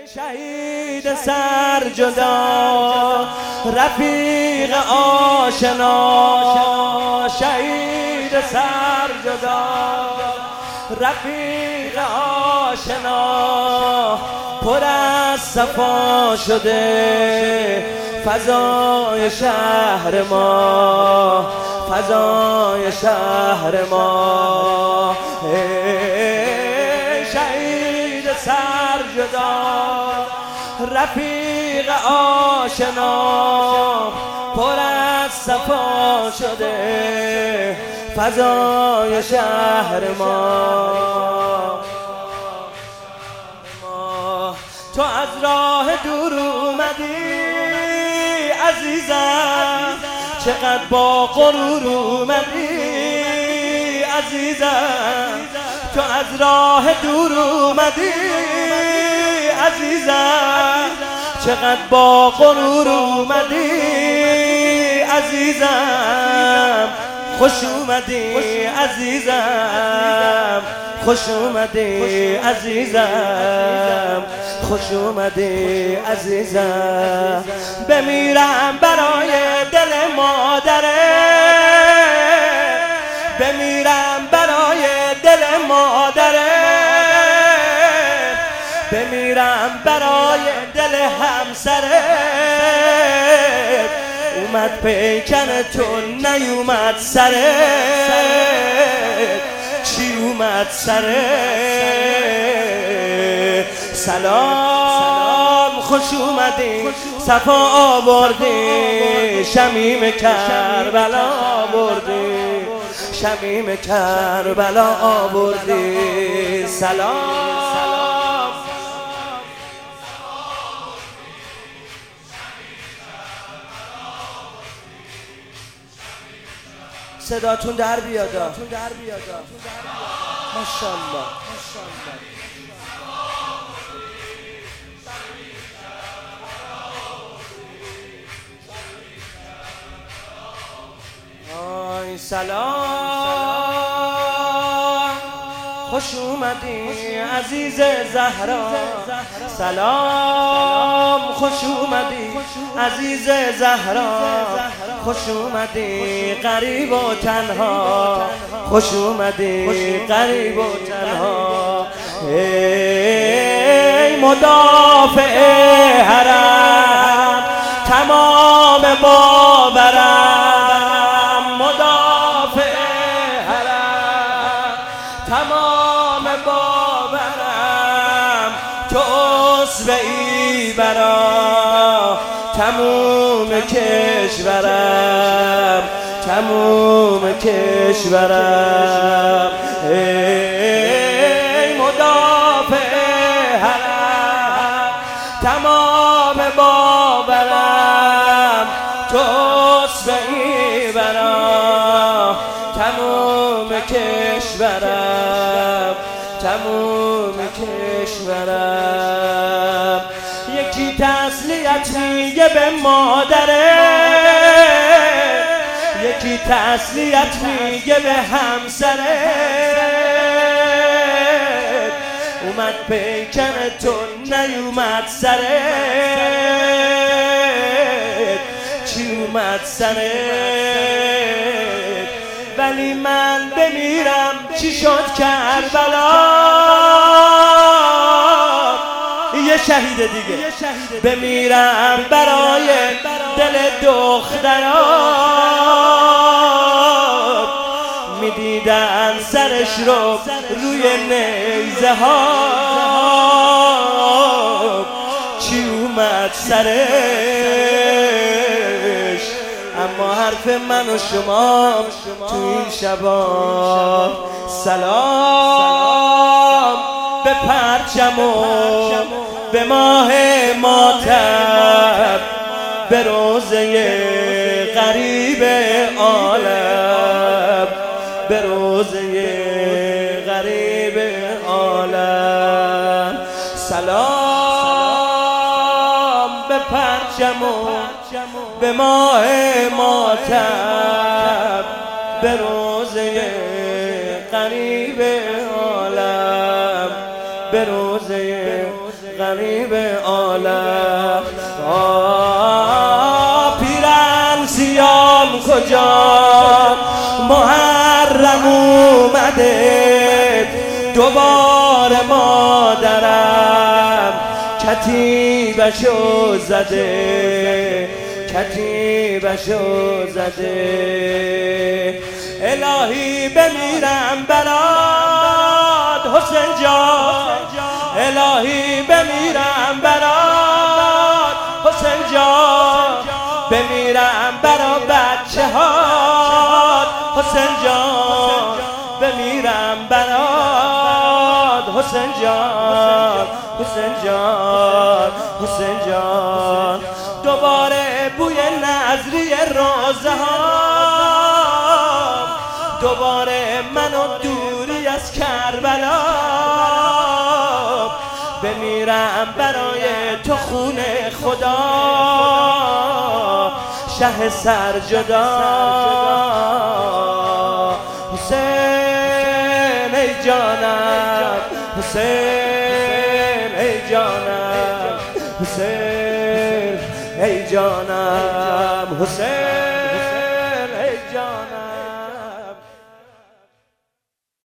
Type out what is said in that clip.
شهید سرجدا رفیق آشنا، شهید سرجدا رفیق آشنا، پر از صفا شده فضای شهر ما، فضای شهر ما. شهید سرجدا رفیق آشنا، پر از صفا شده فضای شهر ما. تو از راه دور اومدی عزیزم، چقدر با غرور اومدی عزیزم. تو از راه دور اومدی عزیزم، چقدر با غرور اومدی عزیزم. خوش اومدی عزیزم، خوش اومدی عزیزم، خوش اومدی عزیزم. بمیرم برای دل مادره، بمیرم برای دل مادره، بمیرم برای دل همسره. اومد پیکن تو نیومد سره، چی اومد سره؟ سلام خوش اومدی، صفا آوردی، شمیم کربلا آوردی، شمیم کربلا آوردی. سلام صداتون در بیادا، ماشاءالله. آی سلام خوش اومدی عزیز زهرا، سلام خوش اومدی عزیز زهرا، خوش اومدی غریب و تنها، خوش اومدی غریب و تنها. ای مدافع حرم تمام باورم، مدافع حرم تمام باورم. تو اصبعی برا تموم کشورم، تموم کشورم. ای مدافع حرم تمام باورم، تو اصبعی برا تموم کشورم، تموم کشورم. یکی تسلیت میگه به مادره، یکی تسلیت میگه به همسره. اومد پیکن تو نیومد سره، چی اومد سره؟ ولی من بمیرم چی شد کربلا؟ یه شهید دیگه. بمیرم برای دل دختران، میدیدن سرش رو روی نیزه ها، چی اومد سرش؟ اما حرف من و شما تو این شبا. سلام به پرچم و به ماه ماتم، به روزه غریب عالم، به روزه غریب عالم. سلام به پرچم و به ماه ماتم، به روزه غریب عالم، به روزه غریب عالم. پیرن سیام کجا محرم اومده دوباره مادرم کتیبشو زده کتیبشو زده. الهی بمیرم برات حسین جان الهی بمیرم برات حسین جان بمیرم برا بچه هات حسین جان بمیرم برات حسین جان حسین جان حسین جان. دوباره بوی نظری روزه ها دوباره منو دوری از کربلا بمیرم برای تو خون خدا شه سرجدا. حسین ای جانم حسین ای جانم حسین ای جانم حسین